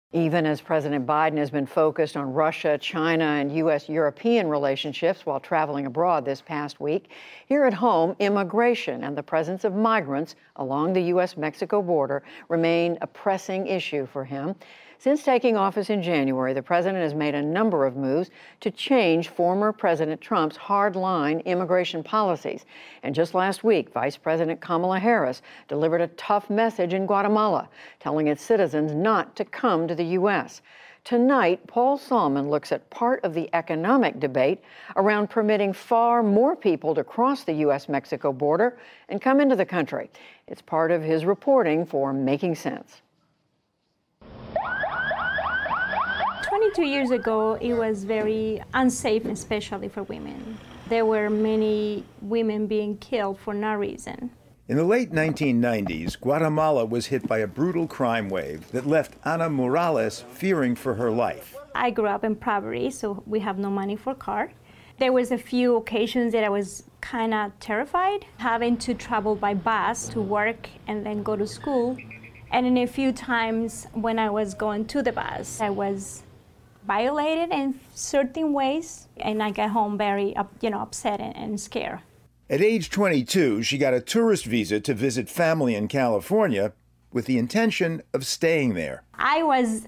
Even as President Biden has been focused on Russia, China, and U.S.-European relationships while traveling abroad this past week, here at home, immigration and the presence of migrants along the U.S.-Mexico border remain a pressing issue for him. Since taking office in January, the president has made a number of moves to change former President Trump's hard-line immigration policies. And just last week, Vice President Kamala Harris delivered a tough message in Guatemala, telling its citizens not to come to the U.S. Tonight, Paul Solman looks at part of the economic debate around permitting far more people to cross the U.S.-Mexico border and come into the country. It's part of his reporting for Making Sense. 22 years ago, it was very unsafe, especially for women. There were many women being killed for no reason. In the late 1990s, Guatemala was hit by a brutal crime wave that left Ana Morales fearing for her life. I grew up in poverty, so we have no money for a car. There was a few occasions that I was kind of terrified, having to travel by bus to work and then go to school. And in a few times when I was going to the bus, I was violated in certain ways, and I got home very, upset and scared. At age 22, she got a tourist visa to visit family in California with the intention of staying there. I was,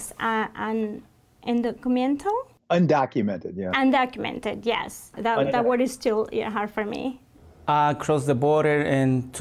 undocumented. Undocumented, yeah. Undocumented, yes. That word is still hard for me. I crossed the border in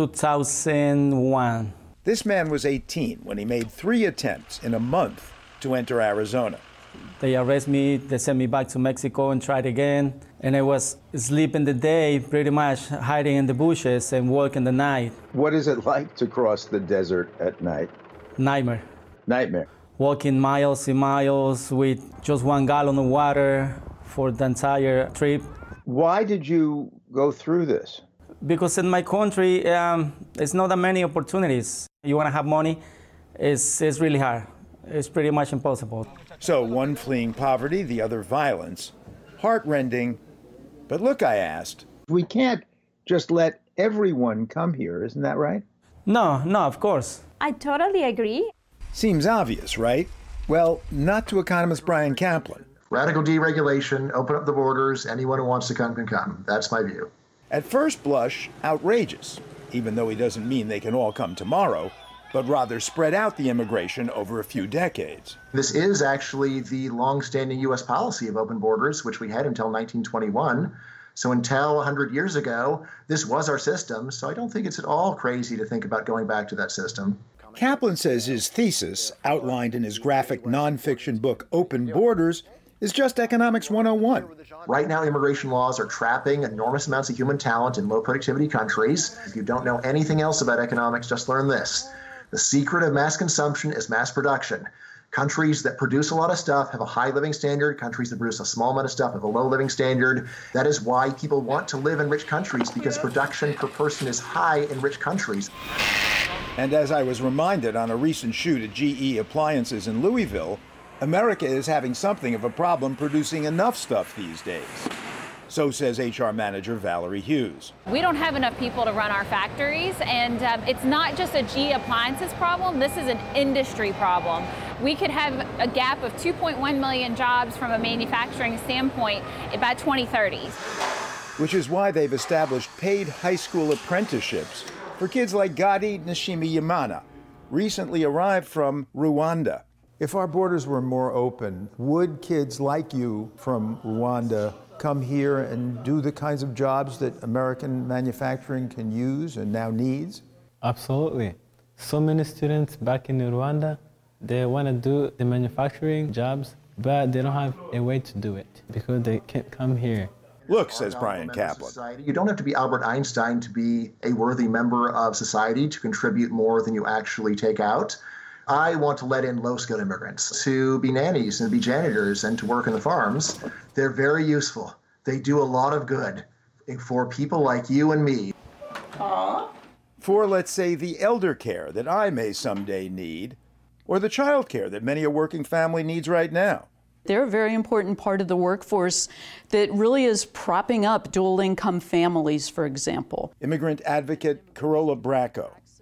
2001. This man was 18 when he made 3 attempts in a month to enter Arizona. They arrest me, they send me back to Mexico and tried again. And I was sleeping the day, pretty much hiding in the bushes and working the night. What is it like to cross the desert at night? Nightmare. Nightmare. Walking miles and miles with just 1 gallon of water for the entire trip. Why did you go through this? Because in my country, it's not that many opportunities. You want to have money, it's really hard. It's pretty much impossible. So one fleeing poverty, the other violence. Heartrending. But look, I asked. We can't just let everyone come here, isn't that right? No, of course. I totally agree. Seems obvious, right? Well, not to economist Bryan Caplan. Radical deregulation, open up the borders, anyone who wants to come can come. That's my view. At first blush, outrageous, even though he doesn't mean they can all come tomorrow, but rather spread out the immigration over a few decades. This is actually the long-standing U.S. policy of open borders, which we had until 1921. So until 100 years ago, this was our system. So I don't think it's at all crazy to think about going back to that system. Caplan says his thesis, outlined in his graphic nonfiction book, Open Borders, is just Economics 101. Right now, immigration laws are trapping enormous amounts of human talent in low-productivity countries. If you don't know anything else about economics, just learn this. The secret of mass consumption is mass production. Countries that produce a lot of stuff have a high living standard. Countries that produce a small amount of stuff have a low living standard. That is why people want to live in rich countries, because production per person is high in rich countries. And as I was reminded on a recent shoot at GE Appliances in Louisville, America is having something of a problem producing enough stuff these days. So says HR manager Valerie Hughes. We don't have enough people to run our factories, and it's not just a GE Appliances problem, this is an industry problem. We could have a gap of 2.1 million jobs from a manufacturing standpoint by 2030. Which is why they've established paid high school apprenticeships for kids like Gadi Nishimiyimana, recently arrived from Rwanda. If our borders were more open, would kids like you from Rwanda come here and do the kinds of jobs that American manufacturing can use and now needs? Absolutely. So many students back in Rwanda, they want to do the manufacturing jobs, but they don't have a way to do it because they can't come here. Look, says Bryan Caplan. You don't have to be Albert Einstein to be a worthy member of society, to contribute more than you actually take out. I want to let in low-skilled immigrants to be nannies and be janitors and to work in the farms. They're very useful. They do a lot of good for people like you and me. For, let's say, the elder care that I may someday need, or the child care that many a working family needs right now. They're a very important part of the workforce that really is propping up dual-income families, for example. Immigrant advocate Carola Bracco.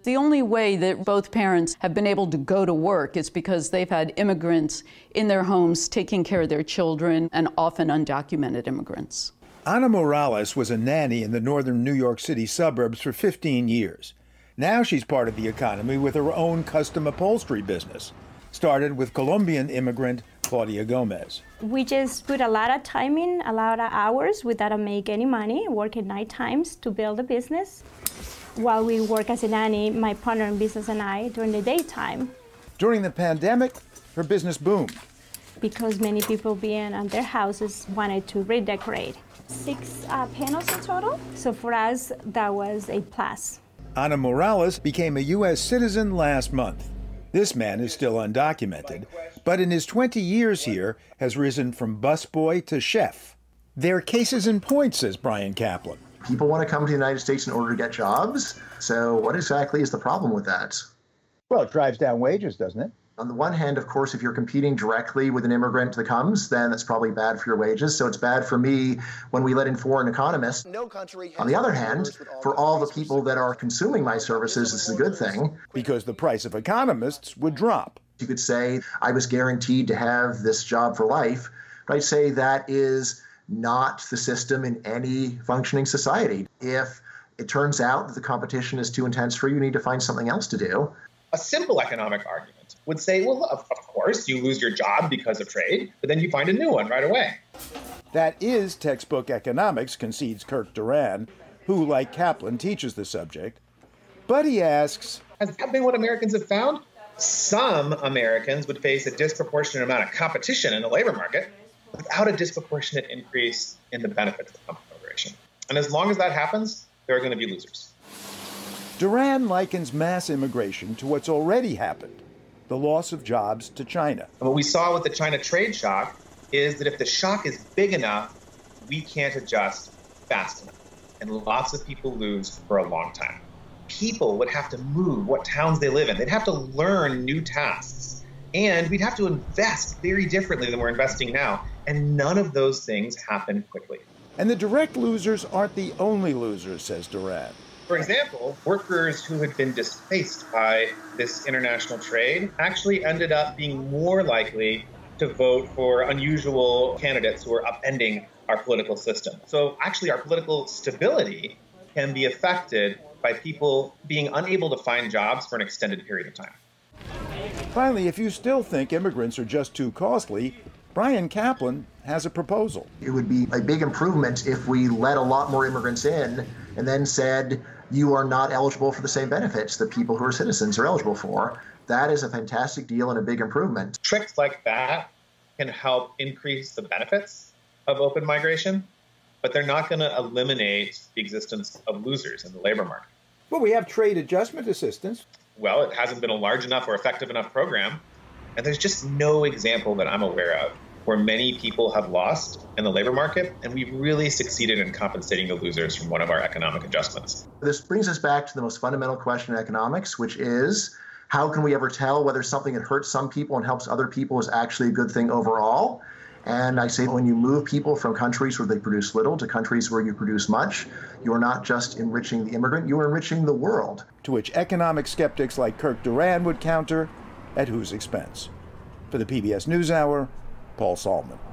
The only way that both parents have been able to go to work is because they've had immigrants in their homes taking care of their children, and often undocumented immigrants. Ana Morales was a nanny in the northern New York City suburbs for 15 years. Now she's part of the economy with her own custom upholstery business. Started with Colombian immigrant Claudia Gomez. We just put a lot of time in, a lot of hours without make any money, work at night times to build a business. While we work as a nanny, my partner in business and I, during the daytime. During the pandemic, her business boomed. Because many people being at their houses wanted to redecorate. 6 panels in total. So for us, that was a plus. Ana Morales became a U.S. citizen last month. This man is still undocumented, but in his 20 years here has risen from busboy to chef. They're cases in point, says Bryan Caplan. People want to come to the United States in order to get jobs. So what exactly is the problem with that? Well, it drives down wages, doesn't it? On the one hand, of course, if you're competing directly with an immigrant that comes, then that's probably bad for your wages. So it's bad for me when we let in foreign economists. On the other hand, for all the people that are consuming my services, this is a good thing. Because the price of economists would drop. You could say I was guaranteed to have this job for life, but I'd say that is not the system in any functioning society. If it turns out that the competition is too intense for you, you need to find something else to do. A simple economic argument would say, well, of course, you lose your job because of trade, but then you find a new one right away. That is textbook economics, concedes Kirk Duran, who, like Caplan, teaches the subject. But he asks, has that been what Americans have found? Some Americans would face a disproportionate amount of competition in the labor market without a disproportionate increase in the benefits that come from immigration. And as long as that happens, there are going to be losers. Duran likens mass immigration to what's already happened, the loss of jobs to China. And what we saw with the China trade shock is that if the shock is big enough, we can't adjust fast enough. And lots of people lose for a long time. People would have to move what towns they live in. They'd have to learn new tasks. And we'd have to invest very differently than we're investing now. And none of those things happen quickly. And the direct losers aren't the only losers, says Duran. For example, workers who had been displaced by this international trade actually ended up being more likely to vote for unusual candidates who are upending our political system. So actually, our political stability can be affected by people being unable to find jobs for an extended period of time. Finally, if you still think immigrants are just too costly, Bryan Caplan has a proposal. It would be a big improvement if we let a lot more immigrants in and then said, you are not eligible for the same benefits that people who are citizens are eligible for. That is a fantastic deal and a big improvement. Tricks like that can help increase the benefits of open migration, but they're not going to eliminate the existence of losers in the labor market. Well, we have trade adjustment assistance. Well, it hasn't been a large enough or effective enough program, and there's just no example that I'm aware of where many people have lost in the labor market, and we've really succeeded in compensating the losers from one of our economic adjustments. This brings us back to the most fundamental question in economics, which is, how can we ever tell whether something that hurts some people and helps other people is actually a good thing overall? And I say when you move people from countries where they produce little to countries where you produce much, you are not just enriching the immigrant, you are enriching the world. To which economic skeptics like Kirk Duran would counter, at whose expense? For the PBS NewsHour, Paul Salman.